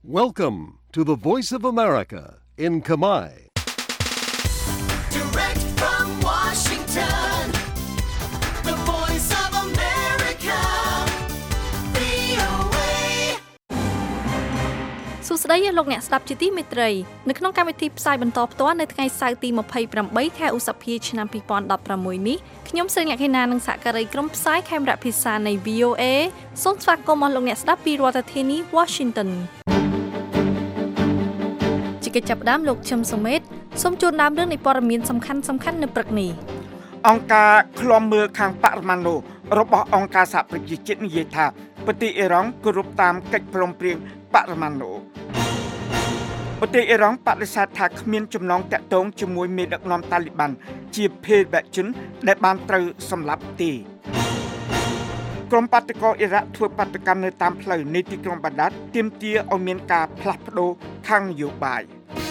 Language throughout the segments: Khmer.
Welcome to the Voice of America in Khmer. Direct from Washington, the Voice of America, VOA. សួស្តីលោកអ្នកស្ដាប់ជាទីមេត្រីនៅក្នុងកម្មវិធីផ្សាយបន្តផ្ទាល់នៅថ្ងៃសៅរ៍ទី28ខែឧសភាឆ្នាំ2016នេះខ្ញុំស្រីលក្ខិណានិងសហការីក្រុមផ្សាយខេមរៈភាសានៃ VOA សូមស្វាគមន៍មកលោកអ្នកស្ដាប់ពីរដ្ឋធានី Washington ជាកិច្ចចាប់ផ្ដើមលោកឈឹមសុមេតសូមជូនដើមរឿងនៃព័ត៌មានសំខាន់ៗនៅព្រឹកនេះអង្គការឃ្លាំមើលខាងបរិមាណរបស់អង្គការសហប្រជាជាតិនិយាយថាប្រទេសអ៊ីរ៉ង់គោរពតាមកិច្ចព្រមព្រៀងបរិមាណប្រទេសអ៊ីរ៉ង់បដិសេធថាគ្មានចំណងតាក់ទងជាមួយមេដឹកនាំតាលីប៊ាន់ជាភេរវជនដែលបានត្រូវសម្លាប់ទេក្រុមបាតកោអ៊ីរ៉ាក់ធ្វើបាតកម្មនៅតាមផ្លូវនៃទីក្រុងបាដាតទាមទារឲ្យមានការផ្លាស់ប្ដូរខាងនយោបាយ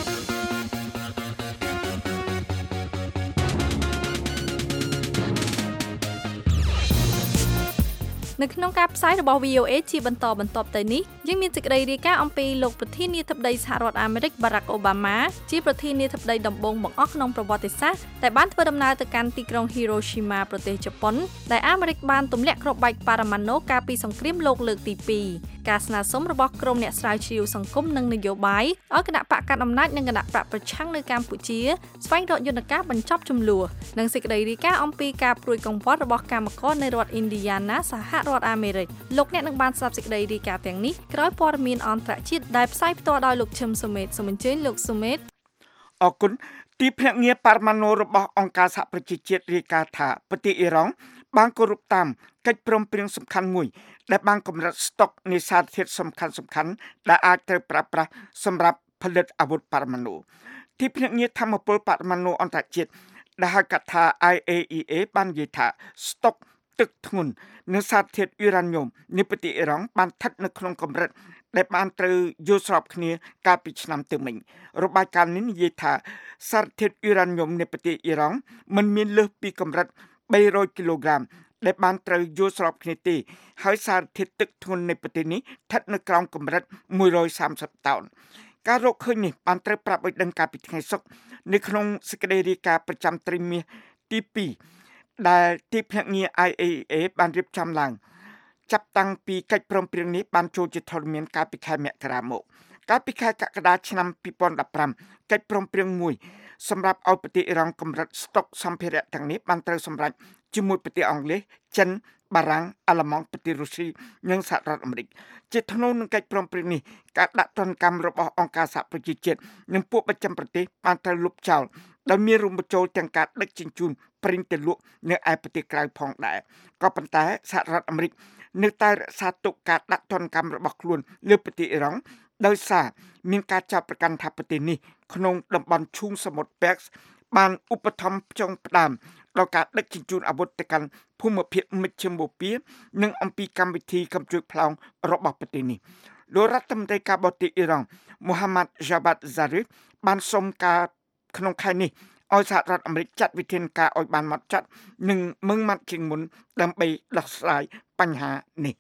នៅក្នុងការផ្សាយរបស់ VOA ជាបន្តបន្ទាប់ទៅនេះយើងមានសេចក្តីរាយការណ៍អំពីលោកប្រធានាធិបតីសហរដ្ឋអាមេរិក Barack Obama ជាប្រធានាធិបតីដំបូងបង្អស់ក្នុងប្រវត្តិសាស្ត្រដែលបានធ្វើដំណើរទៅកាន់ទីក្រុង Hiroshima ប្រទេសជប៉ុនដែលអាមេរិកបានទម្លាក់គ្រាប់បែកបរមាណូកាលពីសង្គ្រាមលោកលើកទី2ការស្នើសុំរបស់ក្រុមអ្នកស្រាវជ្រាវសង្គមនិងនយោបាយឲ្យគណៈបកកណ្ដាលអំណាចនិងគណៈបកប្រឆាំងនៅកម្ពុជាស្វែងរកយន្តការបញ្ចប់ជម្លោះនិងសេចក្តីរាយការណ៍អំពីការព្រួយកង្វល់របស់កម្មករនៅរដ្ឋ Indiana សហរដ្ឋអាមេរិកលោកអ្នកនឹងបានស្ដាប់សេចក្តីរាយការណ៍ទាំងនេះក្រោយព័ត៌មានអន្តរជាតិដែលផ្សាយផ្ទាល់ដោយលោកឈឹមសុមេតសូមអញ្ជើញលោកសុមេតអរគុណទីភ្នាក់ងារបរិមាណរបស់អង្គការសហប្រជាជាតិរាយការណ៍ថាប្រទេសអ៊ីរ៉ង់បានគោរពតាមកិច្ចព្រមព្រៀងសំខាន់មួយដែលបានកម្រិតស្តុកនៃសារធាតុសំខាន់ៗដែលអាចត្រូវប្រើប្រាស់សម្រាប់ផលិតអាវុធបរិមាណទីភ្នាក់ងារធម្មពលបរិមាណអន្តរជាតិដែលហៅកាត់ថា IAEA បាននិយាយថាស្តុកទឹកធ្ងន់និងសារធាតុអ៊ុរ៉ាញ៉ូមនៃប្រទេសអ៊ីរ៉ង់បានស្ថិតនៅក្នុងកម្រិតដែលបានត្រូវយល់ស្របគ្នាកាលពីឆ្នាំទៅមិញរបាយការណ៍នេះនិយាយថាសារធាតុអ៊ុរ៉ាញ៉ូមនៃប្រទេសអ៊ីរ៉ង់មិនមានលើសពីកម្រិត300គីឡូក្រាមដែលបានត្រូវយល់ស្របគ្នាទេហើយសារធាតុទឹកធ្ងន់នៃប្រទេសនេះស្ថិតនៅក្រោមកម្រិត130តោនការរកឃើញនេះបានត្រូវប្រាប់ឲ្យដឹងកាលពីថ្ងៃសុក្រនៅក្នុងសេចក្តីរាយការណ៍ប្រចាំត្រីមាសទី2ដែលទីភ្នាក់ងារ IAEA បានរៀបចំឡើងចាប់តាំងពីកិច្ចព្រមព្រៀងនេះបានចូលជាធរមានកាលពីខែមករាមកកាលពីខែកក្កដាឆ្នាំ2015កិច្ចព្រមព្រៀងមួយសម្រាប់ឲ្យប្រទេសអ៊ីរ៉ង់កម្រិតស្តុកសម្ភារៈទាំងនេះបានត្រូវសម្រេចជាមួយប្រទេសអង់គ្លេសចិនបារាំងអាល្លឺម៉ង់ប្រទេសរុស្ស៊ីនិងសហរដ្ឋអាមេរិកជាថ្នូរនឹងកិច្ចព្រមព្រៀងនេះការដាក់ទណ្ឌកម្មរបស់អង្គការសហប្រជាជាតិនិងពួកប្រចាំប្រទេសបានត្រូវលុបចោលដោយមានរួមបញ្ចូលទាំងការដឹកជញ្ជូនប្រេងទៅលក់នៅឯប្រទេសក្រៅផងដែរក៏ប៉ុន្តែសហរដ្ឋអាមេរិកនៅតែរក្សាទុកការដាក់ទណ្ឌកម្មរបស់ខ្លួនលើប្រទេសអ៊ីរ៉ង់ដោយសារមានការចាប់ប្រកាន់ថាប្រទេសនេះក្នុងតំបន់ឈូងសមុទ្រ Perks បានឧបត្ថម្ភផ្ចង់ផ្ដើមដល់ការដឹកជញ្ជូនអាវុធទៅកាន់ភូមិភាគមជ្ឈមបូព៌ានិងអំពីកម្មវិធីកំជួចផ្លោងរបស់ប្រទេសនេះលោករដ្ឋមន្ត្រីការបរទេសអ៊ីរ៉ង់មូហាម៉ាត់ Javad Zarif បានសុំការក្នុងខែនេះឲ្យសហរដ្ឋអាមេរិកចាត់វិធានការឲ្យបានម៉ត់ចត់និងម៉ឺងម៉ាត់ជាងមុនដើម្បីដោះស្រាយបញ្ហានេះ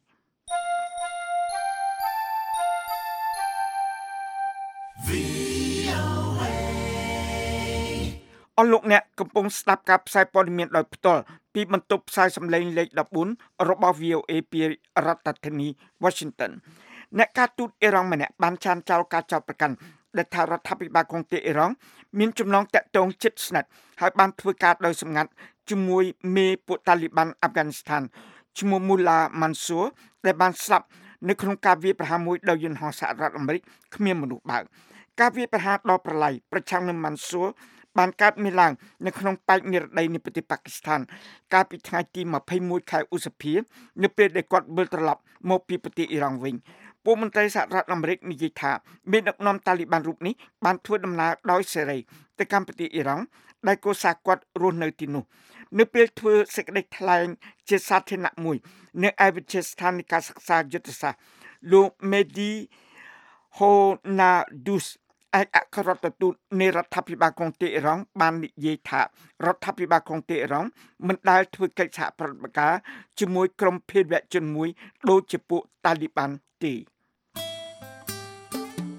អស់លោកអ្នកកំពុងស្ដាប់ការផ្សាយព័ត៌មានដោយផ្ទាល់ពីបន្ទប់ផ្សាយសម្លេងលេខ14របស់ VOA ពីរដ្ឋធានី Washington អ្នកការទូតអ៊ីរ៉ង់ម្នាក់បានចានចោលការចោទប្រកាន់ដែលថារដ្ឋាភិបាលក្រុងអ៊ីរ៉ង់មានចំណងតាក់ទងជិតស្និទ្ធហើយបានធ្វើការដោយសម្ងាត់ជាមួយមេពួកតាលីប៊ាន់អាហ្វហ្គានីស្ថានឈ្មោះ Mullah Mansour ដែលបានស្លាប់នៅក្នុងការវាយប្រហារមួយដោយយន្តហោះសហរដ្ឋអាមេរិកគ្មានមនុស្សបើកការវាយប្រហារដ៏ប្រឡាយប្រឆាំងនឹង Mansour បានកើតមានឡើងនៅក្នុងប៉ែកនិរដីនៃប្រទេសប៉ាគីស្ថានកាលពីថ្ងៃទី21ខែឧសភានៅពេលដែលគាត់វិលត្រឡប់មកពីប្រទេសអ៊ីរ៉ង់វិញពួកមន្ត្រីសហរដ្ឋអាមេរិកនិយាយថាមានដឹកនាំតាលីប៊ាន់រូបនេះបានធ្វើដំណើរដោយសេរីទៅកាន់ប្រទេសអ៊ីរ៉ង់ដែលកូសាគាត់រស់នៅទីនោះនៅពេលធ្វើសេចក្តីថ្លែងជាសាធារណៈមួយនៅឯវិទ្យាស្ថាននៃការសិក្សាយុទ្ធសាស្ត្រលោក Mehdi Honadous ឯកអគ្គរដ្ឋទូតនៃរដ្ឋាភិបាលក្រុងតេហ៍រ៉ង់បាននិយាយថារដ្ឋាភិបាលក្រុងតេហ៍រ៉ង់មិនដែលធ្វើកិច្ចសហប្រតិបត្តិការជាមួយក្រុមភេរវជនមួយដូចជាពួកតាលីប៊ាន់ទេ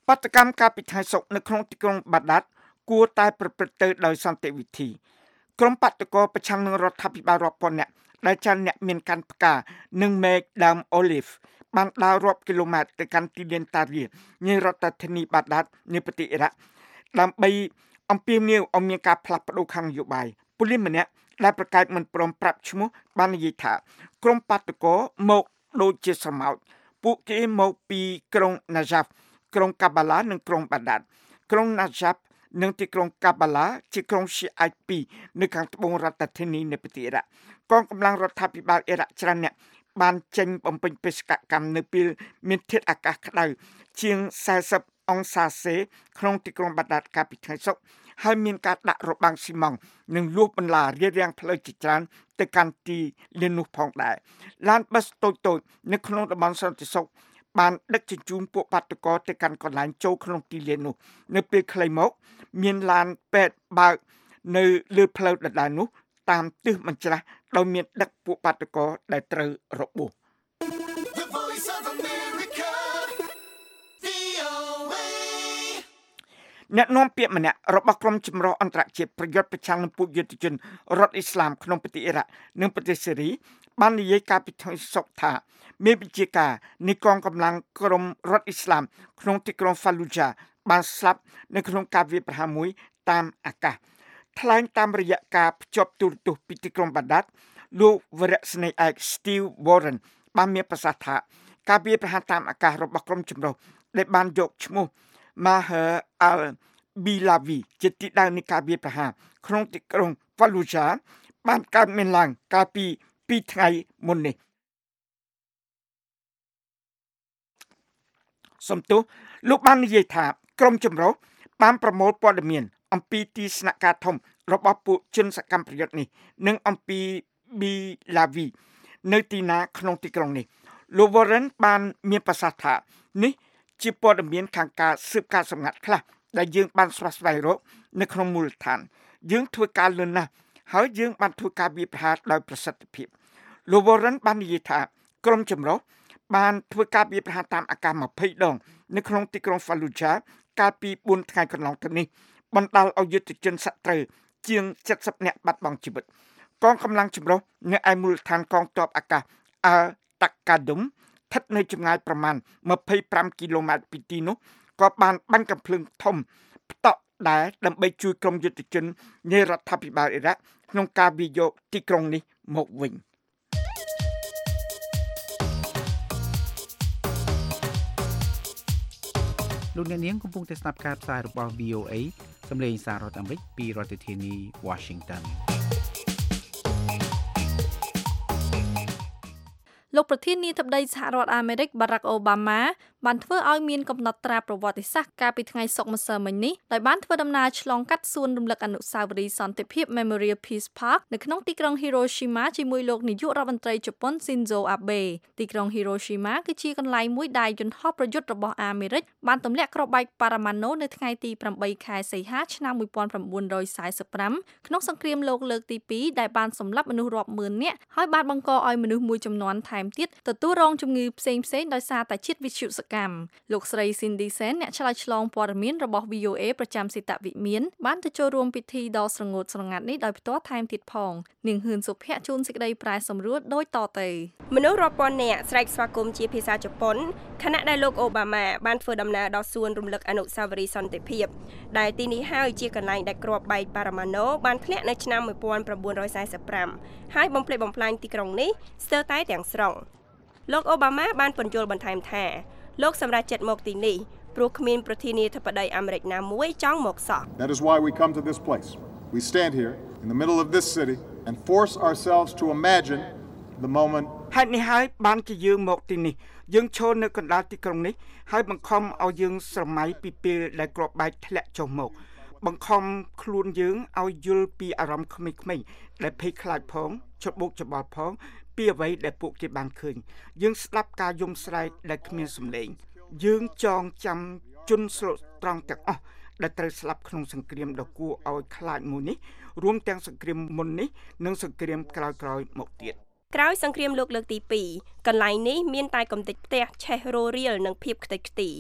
បដកម្មការពិថ្ងៃសុកនៅក្នុងទីក្រុងបាដាតគួរតែប្រព្រឹត្តទៅដោយសន្តិវិធីក្រុមបដកប្រឆាំងនឹងរដ្ឋាភិបាលរាប់ពាន់នាក់ដែលចាន់អ្នកមានកាន់ផ្កានិងមែកដើមអូលីវបានដើររាប់គីឡូម៉ែត្រទៅកាន់ទីលានតារីនៃរដ្ឋធានីបាដាតនៃប្រទេសអ៊ីរ៉ាក់ដើម្បីអំពាវនាវឲ្យមានការផ្លាស់ប្តូរខាងនយោបាយប៉ូលីសម្នាក់ដែលប្រកាសមិនព្រមប្រាប់ឈ្មោះបាននិយាយថាក្រុមបដកមកដូចជាស្រមោចពួកគេមកពីក្រុងណាហ្សាហ្វក្រុងកាបាឡានិងក្រុងបាដាតក្រុងណាហ្សាហ្វនិងទីក្រុងកាបាឡាជាក្រុងស៊ីអាយ2នៅខាងត្បូងរដ្ឋធានីនៃប្រទេសអ៊ីរ៉ាក់កងកម្លាំងរដ្ឋាភិបាលអ៊ីរ៉ាក់ច្រើនអ្នកបានចេញបំពេញបេសកកម្មនៅពេលមានធាតុអាកាសក្តៅជាង40អង្សាសេក្នុងទីក្រុងបាដាតកាលពីថ្ងៃសុក្រហើយមានការដាក់របាំងស៊ីម៉ង់និងលួសបន្លារារាំងផ្លូវជាច្រើនទៅកាន់ទីលាននោះផងដែរឡានប៊ីសតូចៗនៅក្នុងតំបន់សន្តិសុខបានដឹកជញ្ជូនពួកបាតុករទៅកាន់កន្លែងចូលក្នុងទីលាននោះនៅពេលខ្លីមកមានឡានពេទ្យបើកនៅលើផ្លូវដដែលនោះតាមទិសបញ្ច្រាស់ដោយមានដឹកពួកបាតុករដែលត្រូវរបួស The Voice of America, VOA. អ្នកនាំពាក្យម្នាក់របស់ក្រុមចម្រុះអន្តរជាតិប្រយុទ្ធប្រឆាំងនឹងពួកយុទ្ធជនរដ្ឋអ៊ីស្លាមក្នុងប្រទេសអ៊ីរ៉ាក់និងប្រទេសសេរីបាននិយាយកាលពីថ្ងៃសុក្រថាមានវិជាការនៃកងកម្លាំងក្រុមរដ្ឋអ៊ីស្លាមក្នុងទីក្រុង Fallujah បានស្លាប់នៅក្នុងការវាយប្រហារមួយតាមអាកាសថ្លែងតាមរយៈការភ្ជាប់ទូរទស្សន៍ពីទីក្រុងបាដាតលោកវរៈស្នេហ៍ឯក Steve Warren បានមានប្រសាសន៍ថាការវាយប្រហារតាមអាកាសរបស់ក្រុមចម្រុះដែលបានយកឈ្មោះ Maher al-Bilawi ជាទីដៅនៃការវាយប្រហារក្នុងទីក្រុង Fallujah បានកើតមានឡើងកាលពី2ថ្ងៃមុននេះសំទោសលោកបាននិយាយថាក្រុមចម្រុះបានប្រមូលព័ត៌មានអំពីទីស្នាក់ការធំរបស់ពួកជនសកម្មប្រយុទ្ធនេះនិងអំពី Bilawi នៅទីណាក្នុងទីក្រុងនេះលោក Warren បានមានប្រសាសន៍ថានេះជាព័ត៌មានខាងការស៊ើបការសម្ងាត់ខ្លះដែលយើងបានស្វែងរកនៅក្នុងមូលដ្ឋានយើងធ្វើការលឿនណាស់ហើយយើងបានធ្វើការវាយប្រហារដោយប្រសិទ្ធភាពលោក Warren បាននិយាយថាក្រុមចម្រុះបានធ្វើការវាយប្រហារតាមអាកាស20ដងនៅក្នុងទីក្រុង Fallujah កាលពី4ថ្ងៃកន្លងទៅនេះបណ្ដាលឲ្យយុទ្ធជនសត្រូវជាង70នាក់បាត់បង់ជីវិតកងកម្លាំងចម្រុះនៅឯមូលដ្ឋានកងទ័ពអាកាស Al-Taqadum ស្ថិតនៅចម្ងាយប្រមាណ25គីឡូម៉ែត្រពីទីនោះក៏បានបាញ់កាំភ្លើងធំផ្តក់ដែរដើម្បីជួយក្រុមយុទ្ធជននៃរដ្ឋាភិបាលអ៊ីរ៉ាក់ក្នុងការវាយយកទីក្រុងនេះមកវិញលោកអ្នកនាងកំពុងតែស្ដាប់ការផ្សាយរបស់ VOA សម្លេងសាររដ្ឋអាមេរិកពីរដ្ឋធានី Washington លោកប្រធានាធិបតីសហរដ្ឋអាមេរិក Barack Obama បានធ្វើឲ្យមានកំណត់ត្រាប្រវត្តិសាស្ត្រកាលពីថ្ងៃសុក្រម្សិលមិញនេះដោយបានធ្វើដំណើរឆ្លងកាត់សួនរំលឹកអនុស្សាវរីយ៍សន្តិភាព Memorial Peace Park នៅក្នុងទីក្រុង Hiroshima ជាមួយលោកនាយករដ្ឋមន្ត្រីជប៉ុន Shinzo Abe ទីក្រុង Hiroshima គឺជាកន្លែងមួយដែលយន្តហោះប្រយុទ្ធរបស់អាមេរិកបានទម្លាក់គ្រាប់បែកប៉ារ៉ាម៉ាណូនៅថ្ងៃទី8ខែសីហាឆ្នាំ1945ក្នុងសង្គ្រាមលោកលើកទី2ដែលបានសម្លាប់មនុស្សរាប់ម៉ឺននាក់ហើយបានបង្កឲ្យមនុស្សមួយចំនួនថែមទៀតទទួលរងជំងឺផ្សេងៗដោយសារតែជាតិវិទ្យុសកម្មលោកស្រី Cindy Sen អ្នកឆ្លើយឆ្លងព័ត៌មានរបស់ VOA ប្រចាំសេតវិមានបានទៅចូលរួមពិធីដ៏ស្រងូតស្រងាត់នេះដោយផ្ទាល់ថែមទៀតផងនាងហ៊ឿនសុភ័ក្រជូនសេចក្តីប្រែសម្រួលដូចតទៅមនុស្សរាប់ពាន់នាក់ស្រែកស្វាគមន៍ជាភាសាជប៉ុនខណៈដែលលោកអូបាម៉ាបានធ្វើដំណើរដល់សួនរំលឹកអនុស្សាវរីយ៍សន្តិភាពដែលទីនេះហើយជាកន្លែងដែលគ្រាប់បែកប៉ារ៉ាម៉ាណូបានធ្លាក់នៅឆ្នាំ1945ហើយបំផ្លិចបំផ្លាញទីក្រុងនេះស្ទើរតែទាំងស្រុងលោកអូបាម៉ាបានពន្យល់បន្ថែមថាលោកសម្រាប់ចិត្តមកទីនេះព្រោះគ្មានប្រធានាធិបតីអាមេរិកណាមួយចង់មកសោះ That is why we come to this place. We stand here in the middle of this city and force ourselves to imagine the moment ហេតុនេះហើយបានជាយើងមកទីនេះយើងឈរនៅកណ្ដាលទីក្រុងនេះហើយបង្ខំឲ្យយើងស្រមៃពីពេលដែលគ្រាប់បែកធ្លាក់ចុះមកបង្ខំខ្លួនយើងឲ្យយល់ពីអារម្មណ៍ក្មេងៗដែលភ័យខ្លាចផងច្របូកច្របល់ផងពីអ្វីដែលពួកគេបានឃើញយើងស្ដាប់ការយំស្រែកដែលគ្មានសំឡេងយើងចងចាំជនស្លូតត្រង់ទាំងអស់ដែលត្រូវស្លាប់ក្នុងសង្គ្រាមដ៏គួរឲ្យខ្លាចមួយនេះរួមទាំងសង្គ្រាមមុននេះនិងសង្គ្រាមក្រោយៗមកទៀតក្រោយសង្គ្រាមលោកលើកទី2កន្លែងនេះមានតែកំទេចផ្ទះឆេះរោរៀលនិងភាពខ្ទេចខ្ទីឥ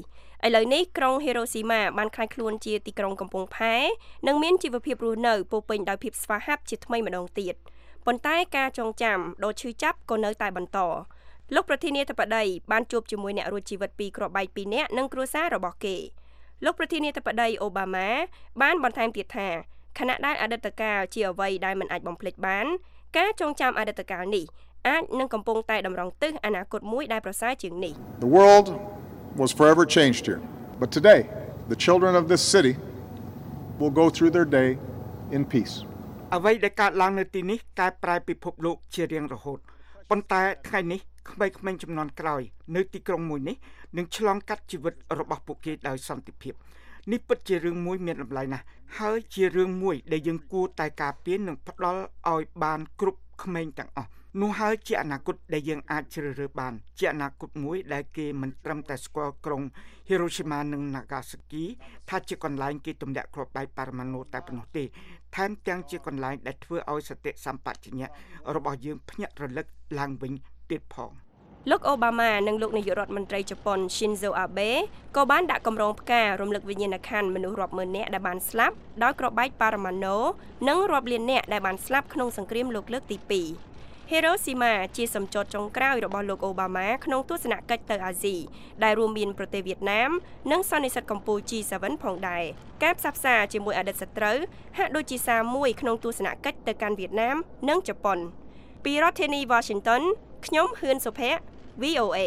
ឥឡូវនេះក្រុង Hiroshima បានក្លាយខ្លួនជាទីក្រុងកំពង់ផែនិងមានជីវភាពរស់នៅពោពេញដោយភាពស្វាហាប់ជាថ្មីម្ដងទៀតប៉ុន្តែការចងចាំដ៏ឈឺចាប់ក៏នៅតែបន្តលោកប្រធានាធិបតីបានជួបជាមួយអ្នករួចជីវិតពីគ្រាប់បែក2នាក់និងគ្រួសាររបស់គេលោកប្រធានាធិបតីអូបាម៉ាបានបន្ថែមទៀតថាខណៈដែលអតីតកាលជាអ្វីដែលមិនអាចបំភ្លេចបានការចងចាំអតីតកាលនេះអាចនឹងកំពុងតែតម្រង់ទិសអនាគតមួយដែលប្រសើរជាងនេះ The world was forever changed here. But today, the children of this city will go through their day in peace. អ្វីដែលកើតឡើងនៅទីនេះកែប្រែពិភពលោកជារៀងរហូតប៉ុន្តែថ្ងៃនេះក្មេងៗជំនាន់ក្រោយនៅទីក្រុងមួយនេះនឹងឆ្លងកាត់ជីវិតរបស់ពួកគេដោយសន្តិភាពនេះពិតជារឿងមួយមានតម្លៃណាស់ហើយជារឿងមួយដែលយើងគួរតែការពារនិងផ្ដល់ឲ្យបានគ្រប់ក្មេងទាំងអស់នោះហើយជាអនាគតដែលយើងអាចជ្រើសរើសបានជាអនាគតមួយដែលគេមិនត្រឹមតែស្គាល់ក្រុង Hiroshima និង Nagasaki ថាជាកន្លែងគេទម្លាក់គ្រាប់បែកប៉ារ៉ាម៉ាណូតែប៉ុណ្ណោះទេថែមទាំងជាកន្លែងដែលធ្វើឲ្យសតិសម្បជញ្ញៈរបស់យើងភ្ញាក់រលឹកឡើងវិញទៀតផងលោកអូបាម៉ានិងលោកនាយករដ្ឋមន្ត្រីជប៉ុន Shinzo Abe ក៏បានដាក់កម្រងផ្ការរំលឹកវិញ្ញាណក្ខន្ធមនុស្សរាប់ម៉ឺននាក់ដែលបានស្លាប់ដោយគ្រាប់បែកប៉ារ៉ាម៉ាណូនិងរាប់លាននាក់ដែលបានស្លាប់ក្នុងសង្គ្រាមលោកលើកទី2 Hiroshima ជាសម្ចតចុងក្រោយរបស់លោកអូបាម៉ាក្នុងទស្សនកិច្ចទៅអាស៊ីដែលរួមមានប្រទេសវៀតណាមនិងសន្និសីទកម្ពុជា G7 ផងដែរការផ្សះផ្សាជាមួយអតីតសត្រូវហាក់ដូចជាសារមួយក្នុងទស្សនកិច្ចទៅកាន់វៀតណាមនិងជប៉ុនពីរដ្ឋធានី Washington ខ្ញុំហ៊ឿនសុភ័ក្រ VOA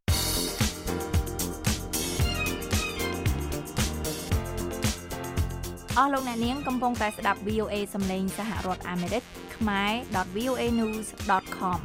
អស់លោកអ្នកនាងកំពុងតែស្ដាប់ VOA សំឡេងសហរដ្ឋអាមេរិកខ្មែរ.voanews.com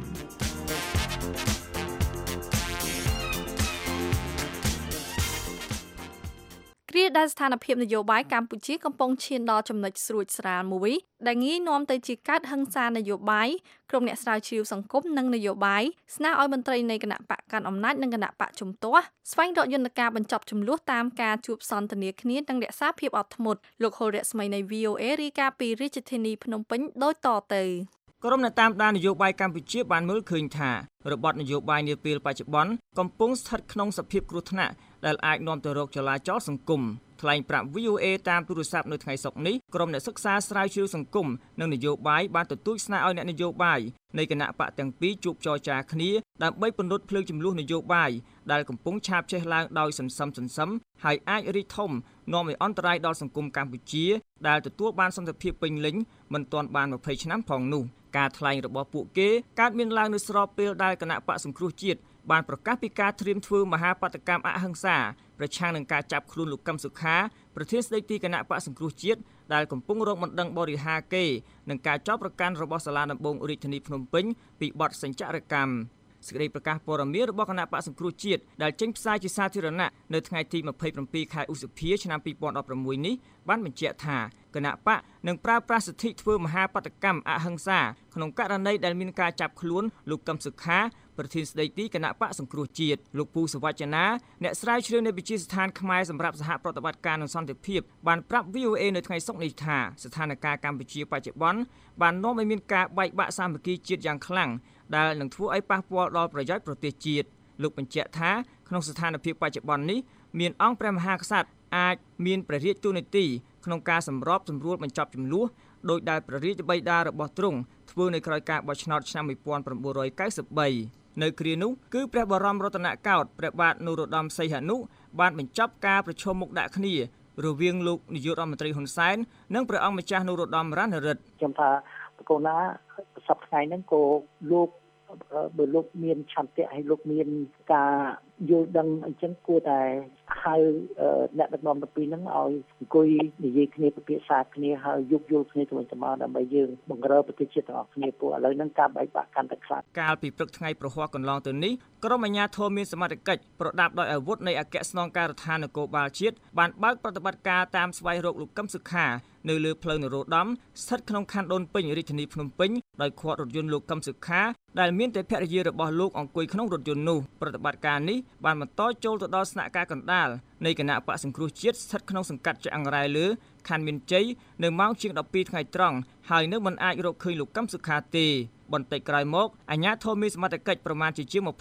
គ្រាដែលស្ថានភាពនយោបាយកម្ពុជាកំពុងឈានដល់ចំណុចស្រួចស្រាលមួយដែលងាយនាំទៅជាកើតហិង្សានយោបាយក្រុមអ្នកស្រាវជ្រាវសង្គមនិងនយោបាយស្នើឲ្យមន្ត្រីនៃគណៈបកកាន់អំណាចនិងគណៈបកជំទាស់ស្វែងរកយន្តការបញ្ចប់ជម្លោះតាមការជួបសន្ទនាគ្នានិងរក្សាភាពអត់ធ្មត់លោកហុលរស្មីនៃ VOA រាយការណ៍ពីរាជធានីភ្នំពេញដូចតទៅក្រុមអ្នកតាមដាននយោបាយកម្ពុជាបានមើលឃើញថារបបនយោបាយនាពេលបច្ចុប្បន្នកំពុងស្ថិតក្នុងសភាពគ្រោះថ្នាក់ដែលអាចនាំទៅរកចលាចលសង្គមថ្លែងប្រាប់ VOA តាមទូរស័ព្ទនៅថ្ងៃសុក្រនេះក្រុមអ្នកសិក្សាស្រាវជ្រាវសង្គមនិងនយោបាយបានទទូចស្នើឲ្យអ្នកនយោបាយនៃគណៈបកទាំងពីរជួបចរចាគ្នាដើម្បីពន្លត់ភ្លើងជម្លោះនយោបាយដែលកំពុងឆាបឆេះឡើងដោយសន្សឹមហើយអាចរីកធំនាំឲ្យអន្តរាយដល់សង្គមកម្ពុជាដែលទទួលបានសន្តិភាពពេញលេញមិនទាន់បាន20ឆ្នាំផងនោះការថ្លែងរបស់ពួកគេកើតមានឡើងនៅស្របពេលដែលគណៈបកសង្គ្រោះជាតិបានប្រកាសពីការត្រៀមធ្វើមហាបដកម្មអហិង្សាប្រឆាំងនឹងការចាប់ខ្លួនលោកកឹមសុខាប្រធានស្ដីទីគណៈបកសង្គ្រោះជាតិដែលកំពុងរងបណ្ដឹងបរិហាកេនឹងការចោទប្រកាន់របស់សាលាដំបងរាជធានីភ្នំពេញពីបទសញ្ចារកម្មសេចក្តីប្រកាសព័ត៌មានរបស់គណៈបកសង្គ្រោះជាតិដែលចេញផ្សាយជាសាធារណៈនៅថ្ងៃទី27ខែឧសភាឆ្នាំ2016នេះបានបញ្ជាក់ថាគណៈបកនឹងប្រើប្រាស់សិទ្ធិធ្វើមហាបដកម្មអហិង្សាក្នុងករណីដែលមានការចាប់ខ្លួនលោកកឹមសុខាប្រធានស្ដីទីគណៈបកសង្គ្រោះជាតិលោកពូសវចនាអ្នកស្រាវជ្រាវនៃវិទ្យាស្ថានខ្មែរសម្រាប់សហប្រតិបត្តិការនិងសន្តិភាពបានប្រាប់ VOA នៅថ្ងៃសុក្រនេះថាស្ថានភាពកម្ពុជាបច្ចុប្បន្នបាននាំឲ្យមានការបែកបាក់សាមគ្គីជាតិយ៉ាងខ្លាំងដែលនឹងធ្វើឲ្យប៉ះពាល់ដល់ប្រយោជន៍ប្រទេសជាតិលោកបញ្ជាក់ថាក្នុងស្ថានភាពបច្ចុប្បន្ននេះមានអង្គព្រះមហាក្សត្រអាចមានព្រះរាជទូនីតិក្នុងការសម្របសម្រួលបញ្ចប់ជម្លោះដោយដែលព្រះរាជបិតារបស់ទ្រង់ធ្វើនៅក្រោយការបោះឆ្នោតឆ្នាំ1993នៅគ្រានោះគឺព្រះបរមរតនកោដ្ឋព្រះបាទនរោត្តមសីហនុបានបញ្ចប់ការប្រជុំមុខដាក់គ្នារវាងលោកនាយករដ្ឋមន្ត្រីហ៊ុនសែននិងព្រះអង្គម្ចាស់នរោត្តមរណរដ្ឋខ្ញុំថាប្រកូនណាសប្តាហ៍ថ្ងៃហ្នឹងក៏លោកបើលោកមានឆន្ទៈហើយលោកមានការយល់ដឹងអញ្ចឹងគួរតែហៅអ្នកដឹកនាំទាំងពីរហ្នឹងឲ្យអង្គុយនិយាយគ្នាពិភាក្សាគ្នាហើយយោគយល់គ្នាទៅវិញទៅមកដើម្បីយើងបង្រើប្រទេសជាតិទាំងអស់គ្នាព្រោះឥឡូវហ្នឹងការបែកបាក់កាន់តែខ្លាំងកាលពីព្រឹកថ្ងៃប្រហ័សកន្លងទៅនេះក្រុមអាជ្ញាធរមានសមត្ថកិច្ចប្រដាប់ដោយអាវុធនៃអគ្គស្នងការដ្ឋាននគរបាលជាតិបានបើកប្រតិបត្តិការតាមស្វែងរកលោកកឹមសុខានៅលើផ្លូវនរោត្តមស្ថិតក្នុងខណ្ឌដូនពេញរាជធានីភ្នំពេញដោយឃាត់រថយន្តលោកកឹមសុខាដែលមានតែភរិយារបស់លោកអង្គុយក្នុងរថយន្តនោះប្រតិបត្តិការនេះបានបន្តចូលទៅដល់ស្នាក់ការកណ្ដាលនៃគណៈបកសង្គ្រោះជាតិស្ថិតក្នុងសង្កាត់ចាក់អង្រែលើខណ្ឌមានជ័យនៅម៉ោងជាង12ថ្ងៃត្រង់ហើយនៅមិនអាចរកឃើញលោកកឹមសុខាទេបន្តិចក្រោយមកអាជ្ញាធរមានសមត្ថកិច្ចប្រមាណជា20នាក់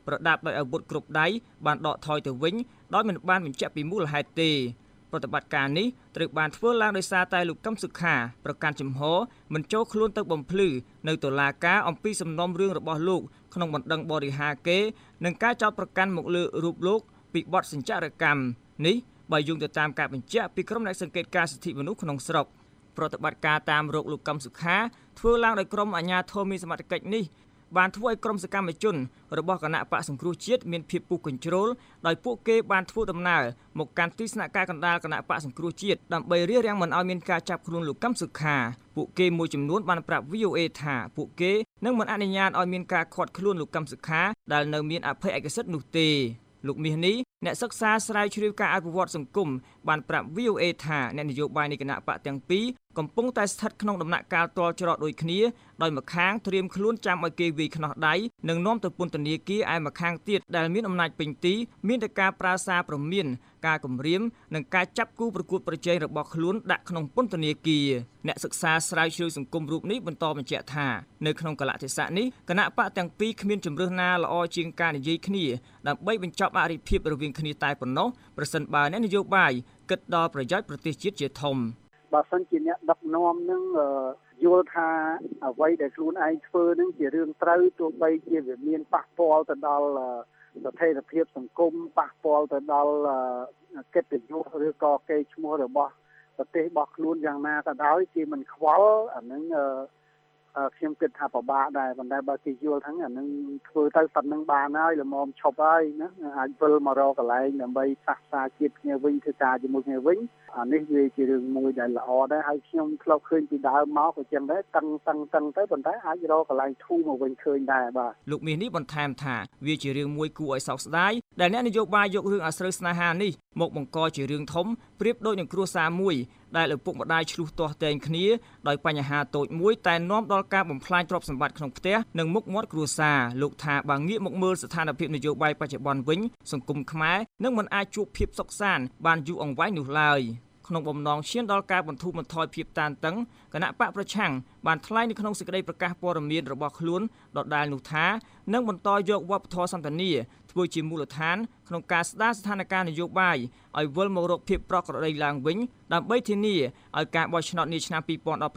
ប្រដាប់ដោយអាវុធគ្រប់ដៃបានដកថយទៅវិញដោយមិនបានបញ្ជាក់ពីមូលហេតុទេប្រតិបត្តិការនេះត្រូវបានធ្វើឡើងដោយសារតែលោកកឹមសុខាប្រកាន់ជំហរមិនចូលខ្លួនទៅបំភ្លឺនៅតុលាការអំពីសំណុំរឿងរបស់លោកក្នុងបណ្ដឹងបរិហាគេនិងការចោទប្រកាន់មកលើរូបលោកពីបទសញ្ចារកម្មនេះបើយោងទៅតាមការបញ្ជាក់ពីក្រុមអ្នកសង្កេតការសិទ្ធិមនុស្សក្នុងស្រុកប្រតិបត្តិការតាមរកលោកកឹមសុខាធ្វើឡើងដោយក្រុមអាជ្ញាធរមានសមត្ថកិច្ចនេះបានធ្វើឲ្យក្រុមសកម្មជនរបស់គណៈបកសង្គ្រោះជាតិមានភាពពុះកញ្ជ្រោលដោយពួកគេបានធ្វើដំណើរមកកាន់ទីស្នាក់ការកណ្ដាលគណៈបកសង្គ្រោះជាតិដើម្បីរារាំងមិនឲ្យមានការចាប់ខ្លួនលោកកឹមសុខាពួកគេមួយចំនួនបានប្រាប់ VOA ថាពួកគេនឹងមិនអនុញ្ញាតឲ្យមានការឃាត់ខ្លួនលោកកឹមសុខាដែលនៅមានអភ័យឯកសិទ្ធិនោះទេលោកមាសនេះអ្នកសិក្សាស្រាវជ្រាវការអភិវឌ្ឍសង្គមបានប្រាប់ VOA ថាអ្នកនយោបាយនៃគណៈបកទាំងពីរកំពុងតែស្ថិតក្នុងដំណាក់កាលទាល់ច្រកដូចគ្នាដោយម្ខាងត្រៀមខ្លួនចាំឲ្យគេវាយខ្នោះដៃនិងនាំទៅពន្ធនាគារឯម្ខាងទៀតដែលមានអំណាចពេញទីមានតែការប្រើសារព្រមានការគំរាមនិងការចាប់គូប្រកួតប្រជែងរបស់ខ្លួនដាក់ក្នុងពន្ធនាគារអ្នកសិក្សាស្រាវជ្រាវសង្គមរូបនេះបន្តបញ្ជាក់ថានៅក្នុងកលៈទេសៈនេះគណៈបកទាំងពីរគ្មានជំរឿសណាល្អជាងការនិយាយគ្នាដើម្បីបញ្ចប់អរិភាពរវាងគ្នាតែប៉ុណ្ណោះប្រសិនបើអ្នកនយោបាយគិតដល់ប្រយោជន៍ប្រទេសជាតិជាធំបើសិនជាអ្នកដឹកនាំនឹងយល់ថាអ្វីដែលខ្លួនឯងធ្វើនឹងជារឿងត្រូវទោះបីជាវាមានប៉ះពាល់ទៅដល់ស្ថិរភាពសង្គមប៉ះពាល់ទៅដល់កិត្តិយសឬក៏កេរ្តិ៍ឈ្មោះរបស់ប្រទេសរបស់ខ្លួនយ៉ាងណាក៏ដោយគេមិនខ្វល់អានឹងខ្ញុំគិតថាពិបាកដែរប៉ុន្តែបើគេយល់ថាអានឹងធ្វើទៅប៉ុណ្្នឹងបានហើយល្មមឈប់ហើយណាអាចវិលមករកកន្លែងដើម្បីសាសនាជាតិគ្នាវិញធ្វើការជាមួយគ្នាវិញអានេះវាជារឿងមួយដែលល្អដែរហើយខ្ញុំធ្លាប់ឃើញពីដើមមកក៏ចឹងដែរតឹងទៅប៉ុន្តែអាចរកកន្លែងធូរមកវិញឃើញដែរបាទលោកមាសនេះបន្ថែមថាវាជារឿងមួយគួរឲ្យសោកស្ដាយដែលអ្នកនយោបាយយករឿងអាស្រូវស្នេហានេះមកបង្កជារឿងធំប្រៀបដូចនឹងគ្រួសារមួយដែលឪពុកម្ដាយឆ្លោះទាស់ទែងគ្នាដោយបញ្ហាតូចមួយតែនាំដល់ការបំផ្លាញទ្រព្យសម្បត្តិក្នុងផ្ទះនិងមុខមាត់គ្រួសារលោកថាបើងាកមកមើលស្ថានភាពនយោបាយបច្ចុប្បន្នវិញសង្គមខ្មែរនឹងមិនអាចជួបភាពសុខសាន្តបានយូរអង្វែងនោះឡើយក្នុងបំណងឈានដល់ការបន្ធូរបន្ថយភាពតានតឹងគណៈបកប្រឆាំងបានថ្លែងនៅក្នុងសេចក្តីប្រកាសព័ត៌មានរបស់ខ្លួនដដែលនោះថានឹងបន្តយកវប្បធម៌សន្តានាធ្វើជាមូលដ្ឋានក្នុងការស្ដារស្ថានភាពនយោបាយឲ្យវិលមករកភាពប្រក្រតីឡើងវិញដើម្បីធានាឲ្យការបោះឆ្នោតនាឆ្នាំ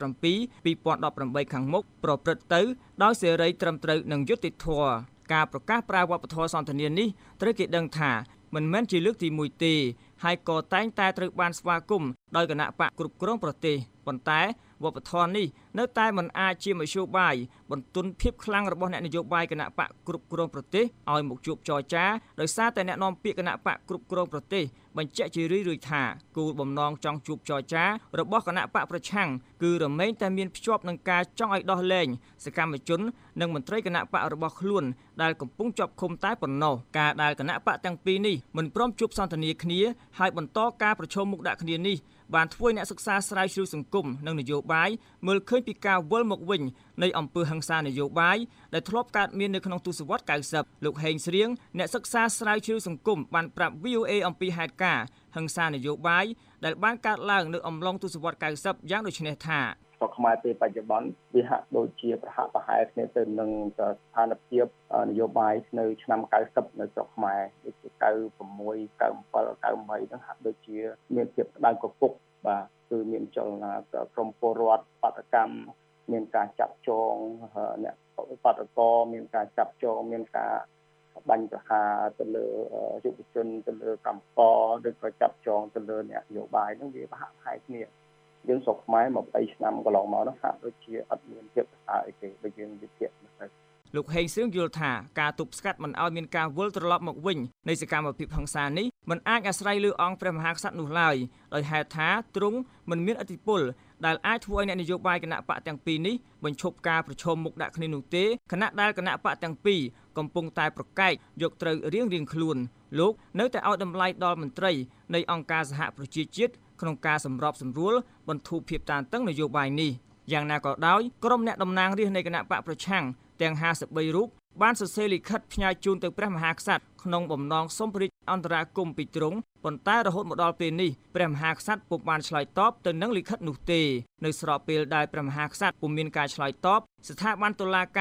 2017-2018ខាងមុខប្រព្រឹត្តទៅដោយសេរីត្រឹមត្រូវនិងយុត្តិធម៌ការប្រកាសប្រើវប្បធម៌សន្តានានេះត្រូវគេដឹងថាមិនមែនជាលើកទី1ទេហើយក៏តែងតែត្រូវបានស្វាគមន៍ដោយគណៈបកគ្រប់គ្រងប្រទេសប៉ុន្តែវប្បធម៌នេះនៅតែមិនអាចជាមធ្យោបាយបន្ទន់ភាពខ្លាំងរបស់អ្នកនយោបាយគណៈបកគ្រប់គ្រងប្រទេសឲ្យមកជួបចរចាដោយសារតែអ្នកនាំពាក្យគណៈបកគ្រប់គ្រងប្រទេសបញ្ជាក់ជារឿយៗថាគោលបំណងចង់ជួបចរចារបស់គណៈបកប្រឆាំងគឺរមែងតែមានភ្ជាប់នឹងការចង់ឲ្យដោះលែងសកម្មជននិងមន្ត្រីគណៈបករបស់ខ្លួនដែលកំពុងជាប់ឃុំតែប៉ុណ្ណោះការដែលគណៈបកទាំងពីរនេះមិនព្រមជួបសន្ទនាគ្នាហើយបន្តការប្រជុំមុខដាក់គ្នានេះបានធ្វើអ្នកសិក្សាស្រាវជ្រាវសង្គមនិងនយោបាយមើលឃើញពីការវិលមកវិញនៃអំពើហិង្សានយោបាយដែលធ្លាប់កើតមាននៅក្នុងទសវត្សរ៍90លោកហេងស្រៀងអ្នកសិក្សាស្រាវជ្រាវសង្គមបានប្រាប់ VOA អំពីហេតុការណ៍ហិង្សានយោបាយដែលបានកើតឡើងនៅអំឡុងទសវត្សរ៍90យ៉ាងដូចនេះថាស្រុកខ្មែរពេលបច្ចុប្បន្នវាហាក់ដូចជាប្រហាក់ប្រហែលគ្នាទៅនឹងស្ថានភាពនយោបាយនៅឆ្នាំ90នៅស្រុកខ្មែរដូចជា96 97 98ហ្នឹងហាក់ដូចជាមានភាពក្តៅគគុកបាទគឺមានចលនាក្រមពលរដ្ឋបាតកម្មមានការចាប់ចងអ្នកបាតកោមានការចាប់ចងមានការបាញ់ប្រហារទៅលើយុវជនទៅលើកម្មករឬក៏ចាប់ចងទៅលើអ្នកនយោបាយហ្នឹងវាប្រហាក់ប្រហែលគ្នាយើងស្រុកខ្មែរ20ឆ្នាំកន្លងមកនោះហាក់ដូចជាអត់មានភាពស្អាតអីទេដូចយើងវិភាគទៅលោកហេងស្រៀងយល់ថាការទប់ស្កាត់មិនឲ្យមានការវិលត្រឡប់មកវិញនៃសកម្មភាពហិង្សានេះមិនអាចអាស្រ័យលើអង្គព្រះមហាក្សត្រនោះឡើយដោយហេតុថាទ្រង់មិនមានឥទ្ធិពលដែលអាចធ្វើឲ្យអ្នកនយោបាយគណៈបកទាំងពីរនេះបញ្ឈប់ការប្រជុំមុខដាក់គ្នានោះទេខណៈដែលគណៈបកទាំងពីរកំពុងតែប្រកែកយកត្រូវរៀងខ្លួនលោកនៅតែឲ្យតម្លៃដល់មន្ត្រីនៃអង្គការសហប្រជាជាតិក្នុងការសម្របសម្រួលបន្ធូរភាពតានតឹងនយោបាយនេះយ៉ាងណាក៏ដោយក្រុមអ្នកតំណាងរាស្ត្រនៃគណៈបកប្រឆាំងទាំង53រូបបានសរសេរលិខិតផ្ញើជូនទៅព្រះមហាក្សត្រក្នុងបំណងសុំព្រះរាជអន្តរាគមន៍ពីទ្រង់ប៉ុន្តែរហូតមកដល់ពេលនេះព្រះមហាក្សត្រពុំបានឆ្លើយតបទៅនឹងលិខិតនោះទេនៅស្របពេលដែលព្រះមហាក្សត្រពុំមានការឆ្លើយតបស្ថាប័នតុលាការ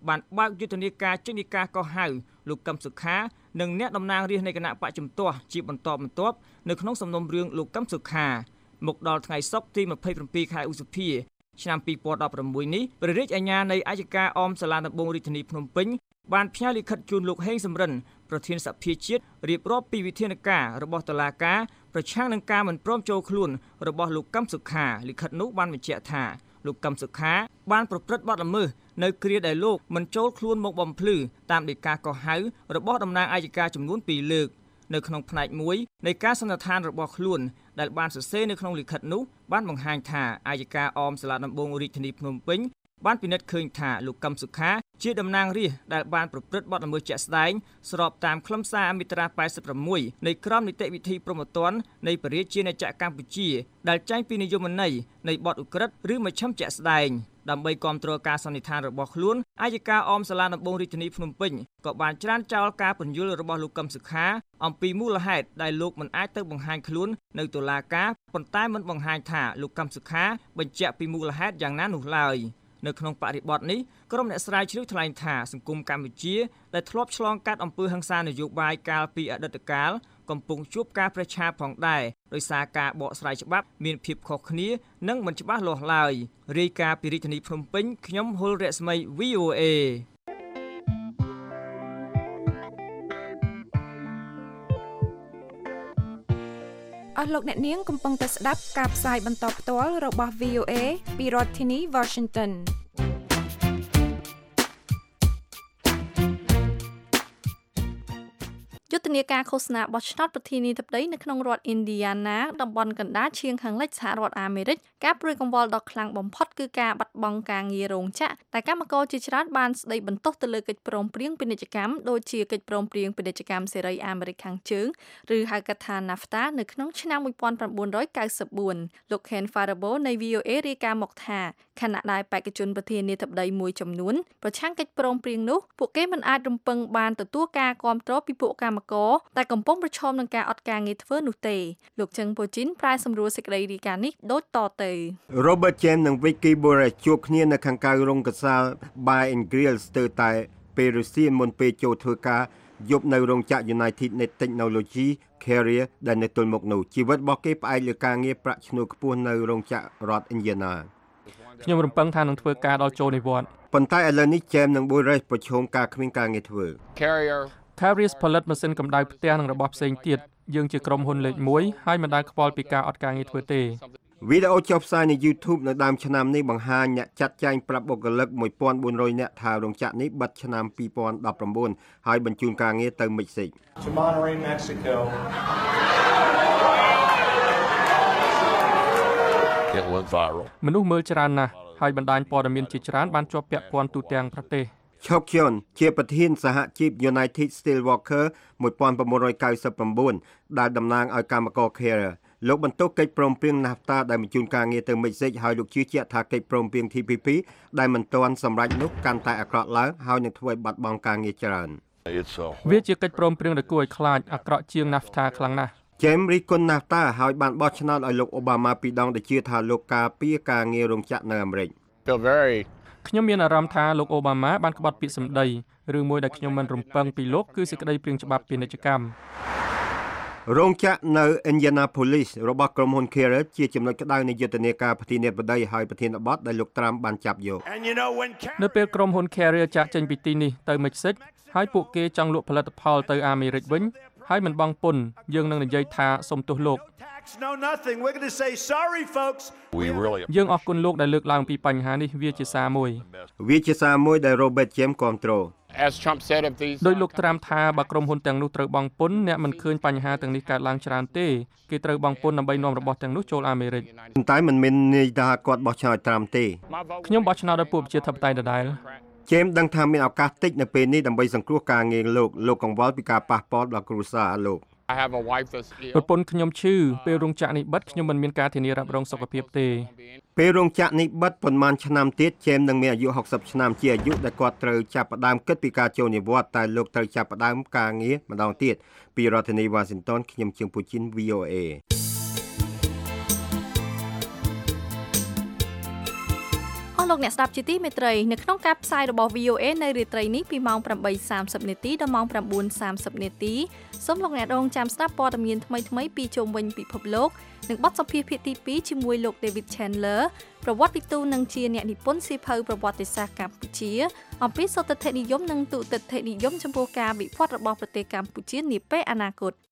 បានបើកយុទ្ធនាការចេញនីការកោះហៅលោកកឹមសុខានិងអ្នកតំណាងរាស្ត្រនៃគណៈបច្ចុប្បន្នជាបន្តបន្ទាប់នៅក្នុងសំណុំរឿងលោកកឹមសុខាមកដល់ថ្ងៃសុក្រទី27ខែឧសភាឆ្នាំ2016នេះព្រះរាជអាជ្ញានៃអัยការអមសាលាដំបងរាជធានីភ្នំពេញបានផ្ញើលិខិតជូនលោកហេងសំរិនប្រធានសភាជាតិរៀបរាប់ពីវិធានការរបស់តុលាការប្រឆាំងនឹងការមិនព្រមចូលខ្លួនរបស់លោកកឹមសុខាលិខិតនោះបានបញ្ជាក់ថាលោកកឹមសុខាបានប្រព្រឹត្តបទល្មើសនៅគ្រាដែលលោកមិនចូលខ្លួនមកបំភ្លឺតាមដីកាកោះហៅរបស់តំណាងអัยការចំនួន2លើកនៅក្នុងផ្នែកមួយនៃការសន្និដ្ឋានរបស់ខ្លួនដែលបានសរសេរនៅក្នុងលិខិតនោះបានបង្ហាញថាអัยការអមសាលាដំបងរាជធានីភ្នំពេញបានពិនិត្យឃើញថាលោកកឹមសុខាជាតំណាងរាស្ត្រដែលបានប្រព្រឹត្តបទល្មើសជាក់ស្ដែងស្របតាមខ្លឹមសារមាត្រា86នៃក្រមនីតិវិធីព្រហ្មទណ្ឌនៃព្រះរាជាណាចក្រកម្ពុជាដែលចែងពីនិយមន័យនៃបទឧក្រិដ្ឋឬមជ្ឈិមជាក់ស្ដែងដើម្បីគាំទ្រការសន្និដ្ឋានរបស់ខ្លួនអัยការអមសាលាដំបងរាជធានីភ្នំពេញក៏បានច្រានចោលការពន្យល់របស់លោកកឹមសុខាអំពីមូលហេតុដែលលោកមិនអាចទៅបង្ហាញខ្លួននៅតុលាការប៉ុន្តែមិនបង្ហាញថាលោកកឹមសុខាបញ្ជាក់ពីមូលហេតុយ៉ាងណានោះឡើយនៅក្នុងបរិបទនេះក្រុមអ្នកស្រាវជ្រាវថ្លែងថាសង្គមកម្ពុជាដែលធ្លាប់ឆ្លងកាត់អំពើហិង្សានយោបាយកាលពីអតីតកាលកំពុងជួបការប្រឆាំងផងដែរដោយសារការបកស្រាយច្បាប់មានភាពខុសគ្នានិងមិនច្បាស់លាស់ឡើយរាយការណ៍ពីរាជធានីភ្នំពេញខ្ញុំហុលរស្មី VOA អស់លោកអ្នកនាងកំពុងតែស្ដាប់ការផ្សាយបន្តផ្ទាល់របស់ VOA ពីរដ្ឋធានី Washington យុទ្ធនាការឃោសនាបោះឆ្នោតប្រធានាធិបតីនៅក្នុងរដ្ឋ Indiana តំបន់កណ្ដាលឈៀងខាងលិចសហរដ្ឋអាមេរិកការព្រួយកង្វល់ដ៏ខ្លាំងបំផុតគឺការបាត់បង់ការងាររោងចក្រតែកម្មករជាច្រើនបានស្ដីបន្ទោសទៅលើកិច្ចព្រមព្រៀងពាណិជ្ជកម្មដូចជាកិច្ចព្រមព្រៀងពាណិជ្ជកម្មសេរីអាមេរិកខាងជើងឬហៅកាត់ថា NAFTA នៅក្នុងឆ្នាំ1994លោក Ken Farabo នៃ VOA រាយការណ៍មកថាខណៈដែលបេក្ខជនប្រធានាធិបតីមួយចំនួនប្រឆាំងកិច្ចព្រមព្រៀងនោះពួកគេមិនអាចរំពឹងបានទទួលការគាំទ្រពីពួកកម្មករតែកំពុងប្រឈមនឹងការអត់ការងារធ្វើនោះទេលោកជឹងពូជីនប្រែសម្រួលសេចក្តីរាយការណ៍នេះដូចតទៅ Robert James និង Vicky Boras ជួបគ្នានៅខាងក្រៅរោងកសាល Bar and Grill ស្ទើរតែពេលរសៀលមុនពេលចូលធ្វើការយប់នៅរោងចក្រ United Net Technology Carrier ដែលនៅទល់មុខនោះជីវិតរបស់គេផ្អែកលើការងារប្រាក់ឈ្នួលខ្ពស់នៅរោងចក្ររដ្ឋ Indiana ខ្ញុំរំពឹងថានឹងធ្វើការដល់ចូលនិវត្តន៍ប៉ុន្តែឥឡូវនេះ James និង Boras ប្រឈមការគ្មានការងារធ្វើ Carrier ផលិតម៉ាស៊ីនកម្ដៅផ្ទះនិងរបស់ផ្សេងទៀតយើងជាក្រុមហ៊ុនលេខ1ហើយមិនដែលខ្វល់ពីការអត់ការងារធ្វើទេវីដេអូចុះផ្សាយនៅ YouTube នៅដើមឆ្នាំនេះបង្ហាញអ្នកចាត់ចែងប្រាប់បុគ្គលិក 1400 នាក់ថារោងចក្រនេះបិទឆ្នាំ2019ហើយបញ្ជូនការងារទៅមិចស៊ិក To Monterrey, Mexico. It went viral. មនុស្សមើលច្រើនណាស់ហើយបណ្ដាញព័ត៌មានជាច្រើនបានជាប់ពាក់ព័ន្ធទូទាំងប្រទេស Chokyon ជាប្រធានសហជីព United Steelworker 1999ដែលតំណាងឲ្យកម្មករ Carrier លោកបន្ទោសកិច្ចព្រមព្រៀង NAFTA ដែលបញ្ជូនការងារទៅមិចស៊ិកហើយលោកជឿជាក់ថាកិច្ចព្រមព្រៀង TPP ដែលមិនទាន់សម្រេចនោះកាន់តែអាក្រក់ឡើងហើយនឹងធ្វើឲ្យបាត់បង់ការងារច្រើនវាជាកិច្ចព្រមព្រៀងដែលគួរឲ្យខ្លាចអាក្រក់ជាង NAFTA ខ្លាំងណាស់ James រិះគន់ NAFTA ហើយបានបោះឆ្នោតឲ្យលោក Obama ពីរដងដែលជឿថាលោកការពារការងាររោងចក្រនៅអាមេរិកខ្ញុំមានអារម្មណ៍ថាលោកអូបាម៉ាបានក្បត់ពាក្យសម្ដីឬមួយដែលខ្ញុំមិនរំពឹងពីលោកគឺសេចក្តីព្រៀងច្បាប់ពាណិជ្ជកម្មរោងចក្រនៅ Indianapolis របស់ក្រុមហ៊ុន Carrier ជាចំណុចក្តៅនៃយុទ្ធនាការប្រធានាធិបតីហើយប្រធានបទដែលលោកត្រាំបានចាប់យកនៅពេលក្រុមហ៊ុន Carrier ចាក់ចេញពីទីនេះទៅមិចស៊ិកហើយពួកគេចង់លក់ផលិតផលទៅអាមេរិកវិញហើយមិនបង់ពន្ធយើងនឹងនិយាយថាសូមទោសលោកយើងអរគុណលោកដែលលើកឡើងពីបញ្ហានេះវាជាសារមួយដែល Robert James គាំទ្រដោយលោកត្រាំថាបើក្រុមហ៊ុនទាំងនោះត្រូវបង់ពន្ធអ្នកមិនឃើញបញ្ហាទាំងនេះកើតឡើងច្រើនទេគេត្រូវបង់ពន្ធដើម្បីនាំរបស់ទាំងនោះចូលអាមេរិកប៉ុន្តែមិនមែនន័យថាគាត់បោះឆ្នោតត្រាំទេខ្ញុំបោះឆ្នោតដោយពួកប្រជាធិបតេយ្យដដែល James ដឹងថាមានឱកាសតិចនៅពេលនេះដើម្បីសង្គ្រោះការងារលោកកង្វល់ពីការប៉ះពាល់ដល់គ្រួសារលោកប្រពន្ធខ្ញុំឈឺពេលរោងចក្រនេះបិទខ្ញុំមិនមានការធានារ៉ាប់រងសុខភាពទេពេលរោងចក្រនេះបិទប៉ុន្មានឆ្នាំទៀត James នឹងមានអាយុ60ឆ្នាំជាអាយុដែលគាត់ត្រូវចាប់ផ្ដើមគិតពីការចូលនិវត្តន៍តែលោកត្រូវចាប់ផ្ដើមការងារម្ដងទៀតពីរដ្ឋធានី Washington ខ្ញុំជាងពូជីន VOA លលោកអ្នកស្ដាប់ជាទីមេត្រីនៅក្នុងការផ្សាយរបស់ VOA នៅរាត្រីនេះពីម៉ោង 8:30 នាទីដល់ម៉ោង 9:30 នាទីសូមលោកអ្នករងចាំស្ដាប់ព័ត៌មានថ្មីៗពីជុំវិញពិភពលោកនិងបទសម្ភាសន៍ភាគទី2ជាមួយលោក David Chandler ប្រវត្តិវិទូនិងជាអ្នកនិពន្ធសៀវភៅប្រវត្តិសាស្ត្រកម្ពុជាអំពីសោតទិនិយមនិងទុតិធិនិយមចំពោះការវិវត្តរបស់ប្រទេសកម្ពុជានាពេលអនាគត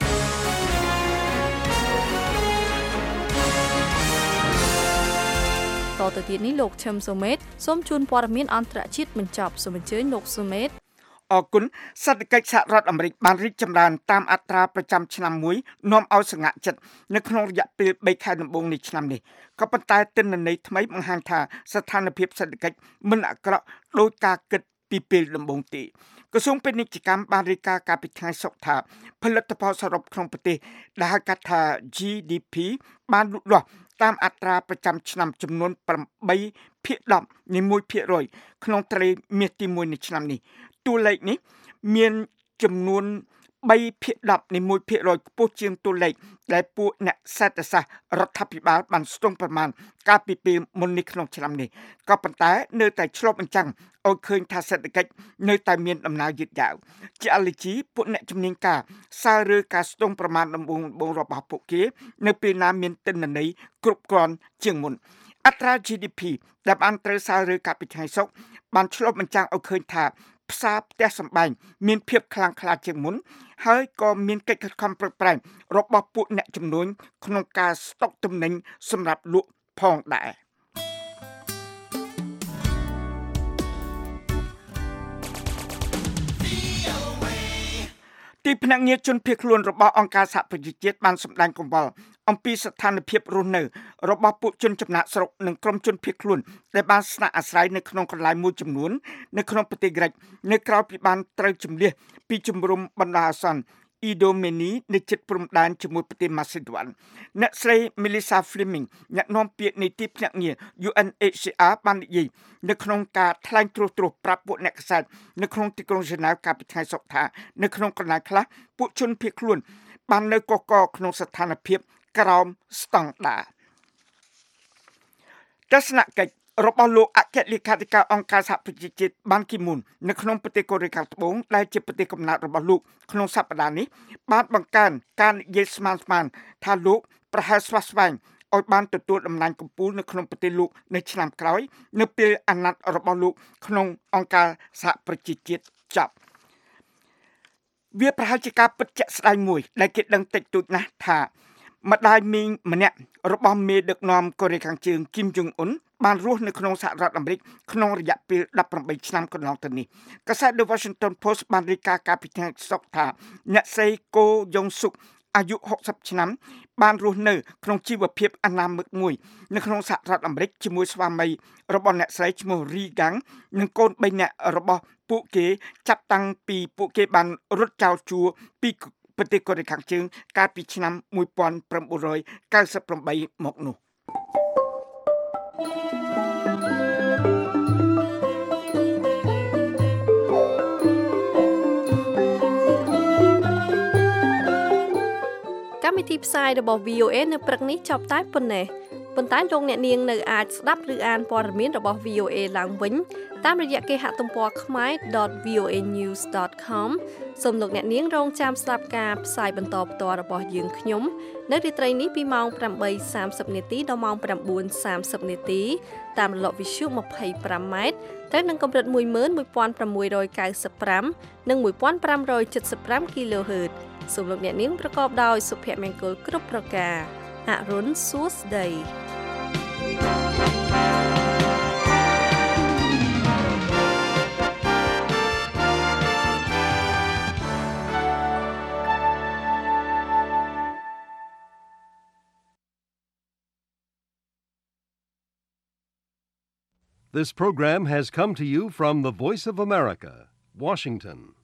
តទៅទៀតនេះលោកឈឹមសូមេតសូមជូនព័ត៌មានអន្តរជាតិបញ្ចប់សូមអញ្ជើញលោកសូមេតអរគុណសេដ្ឋកិច្ចសហរដ្ឋអាមេរិកបានរីកចម្រើនតាមអត្រាប្រចាំឆ្នាំមួយនាំឲ្យសង្ហាក់ចិត្តនៅក្នុងរយៈពេល3ខែដំបូងនៃឆ្នាំនេះក៏ប៉ុន្តែទិន្នន័យថ្មីបង្ហាញថាស្ថានភាពសេដ្ឋកិច្ចមិនអាក្រក់ដោយការគិតពីពេលដំបូងទេក្រសួងពាណិជ្ជកម្មបានរាយការណ៍កាលពីថ្ងៃសុក្រថាផលិតផលសរុបក្នុងប្រទេសដែលហៅកាត់ថា GDP បានលូតលាស់តាមអត្រាប្រចាំឆ្នាំចំនួន 8% នៃ 1% ក្នុងត្រីមាសទី1នៃឆ្នាំនេះតួលេខនេះមានចំនួន 3% នៃ 1% ខ្ពស់ជាងតួលេខដែលពួកអ្នកសេដ្ឋសាស្ត្ររដ្ឋាភិបាលបានស្ទង់ប្រមាណកាលពីពេលមុននេះក្នុងឆ្នាំនេះក៏ប៉ុន្តែនៅតែឆ្លុះបញ្ចាំងឲ្យឃើញថាសេដ្ឋកិច្ចនៅតែមានដំណើរយឺតយ៉ាវជាអលជីពួកអ្នកជំនាញការសាររើការស្ទង់ប្រមាណដំបូងរបស់ពួកគេនៅពេលណាមានទិន្នន័យគ្រប់គ្រាន់ជាងមុនអត្រា GDP ដែលបានត្រូវសាររើកាលពីថ្ងៃសុក្របានឆ្លុះបញ្ចាំងឲ្យឃើញថាផ្សារផ្ទះសម្បែងមានភាពខ្លាំងក្លាជាងមុនហើយក៏មានកិច្ចខិតខំប្រឹងប្រែងរបស់ពួកអ្នកជំនួញក្នុងការស្តុកទំនិញសម្រាប់លក់ផងដែរទីភ្នាក់ងារជនភៀសខ្លួនរបស់អង្គការសហប្រជាជាតិបានសម្ដែងកង្វល់អំពីស្ថានភាពរស់នៅរបស់ពួកជនចំណាក់ស្រុកនិងក្រុមជនភៀសខ្លួនដែលបានស្នាក់អាស្រ័យនៅក្នុងកន្លែងមួយចំនួននៅក្នុងប្រទេសក្រិកនៅក្រៅពីបានត្រូវជម្លៀសពីជំរំបណ្ដោះអាសន្នអ៊ីដូមេនីនៅជិតព្រំដែនជាមួយប្រទេសម៉ាស៊ីដួនអ្នកស្រី Melissa Fleming អ្នកនាំពាក្យនៃទីភ្នាក់ងារ UNHCR បាននិយាយនៅក្នុងការថ្លែងត្រួសត្រាសប្រាប់ពួកអ្នកកាសែតនៅក្នុងទីក្រុងហ្សឺណែវកាលពីថ្ងៃសុក្រថានៅក្នុងកន្លែងខ្លះពួកជនភៀសខ្លួនបាននៅកកក្នុងស្ថានភាពក្រោមស្តង់ដារទស្សនកិច្ចរបស់លោកអគ្គលេខាធិការអង្គការសហប្រជាជាតិបានគីមុននៅក្នុងប្រទេសកូរ៉េខាងត្បូងដែលជាប្រទេសកំណើតរបស់លោកក្នុងសប្តាហ៍នេះបានបង្កើនការនិយាយស្មានថាលោកប្រហែលស្វាស្វែងឲ្យបានទទួលតំណែងកំពូលនៅក្នុងប្រទេសលោកនៅឆ្នាំក្រោយនៅពេលអាណត្តិរបស់លោកក្នុងអង្គការសហប្រជាជាតិចប់វាប្រហែលជាការពិតជាក់ស្ដែងមួយដែលគេដឹងតិចតួចណាស់ថាម្ដាយមីងម្នាក់របស់មេដឹកនាំកូរ៉េខាងជើងគីមយុងអ៊ុនបានរស់នៅក្នុងសហរដ្ឋអាមេរិកក្នុងរយៈពេល18ឆ្នាំកន្លងទៅនេះកាសែត The Washington Post បានរាយការណ៍កាលពីថ្ងៃសុក្រថាអ្នកស្រីកូយ៉ុងស៊ុកអាយុ60ឆ្នាំបានរស់នៅក្នុងជីវភាពអនាមិកមួយនៅក្នុងសហរដ្ឋអាមេរិកជាមួយស្វាមីរបស់អ្នកស្រីឈ្មោះ Ri Gang និងកូន3នាក់របស់ពួកគេចាប់តាំងពីពួកគេបានរត់ចោលជួរពីប្រទេសកូរ៉េខាងជើងកាលពីឆ្នាំ1998មកនោះកម្មវិធីផ្សាយរបស់ VOA នៅព្រឹកនេះចប់តែប៉ុណ្ណេះប៉ុន្តែលោកអ្នកនាងនៅអាចស្ដាប់ឬអានព័ត៌មានរបស់ VOA ឡើងវិញតាមរយៈគេហទំព័រ khmer.voanews.com សូមលោកអ្នកនាងរងចាំស្ដាប់ការផ្សាយបន្តផ្ទាល់របស់យើងខ្ញុំនៅរាត្រីនេះពីម៉ោង 8:30 នាទីដល់ម៉ោង 9:30 នាទីតាមរលកវិទ្យុ 25M ទៅនឹងកម្រិត 11695 និង 1575 kHz សូមលោកអ្នកនាងប្រកបដោយសុភមង្គលគ្រប់ប្រការអរុនសួស្តី This program has come to you from the Voice of America, Washington.